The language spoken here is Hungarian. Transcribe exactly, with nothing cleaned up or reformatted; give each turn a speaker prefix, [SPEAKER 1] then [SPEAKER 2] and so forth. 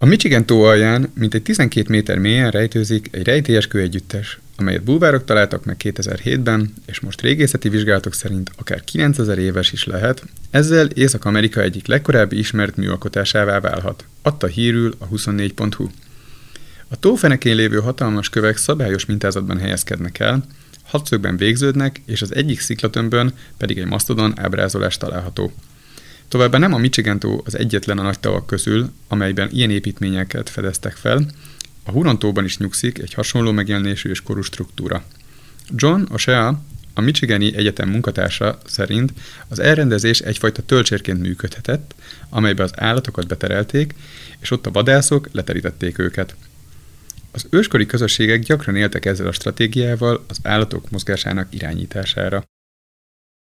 [SPEAKER 1] A Michigan tó alján mintegy tizenkét méter mélyen rejtőzik egy rejtélyes kőegyüttes, amelyet bulvárok találtak meg kétezer-hétben, és most régészeti vizsgálatok szerint akár kilencezer éves is lehet, ezzel Észak-Amerika egyik legkorábbi ismert műalkotásává válhat, adta hírül a huszonnégy pont hu. A tó fenekén lévő hatalmas kövek szabályos mintázatban helyezkednek el, hatszögben végződnek, és az egyik sziklatömbön pedig egy masztodon ábrázolás található. Továbbá nem a Michigan tó az egyetlen a nagy tavak közül, amelyben ilyen építményeket fedeztek fel, a Huron-tóban is nyugszik egy hasonló megjelenésű és korú struktúra. John O'Shea, a Michigani Egyetem munkatársa szerint az elrendezés egyfajta tölcsérként működhetett, amelybe az állatokat beterelték, és ott a vadászok leterítették őket. Az őskori közösségek gyakran éltek ezzel a stratégiával az állatok mozgásának irányítására.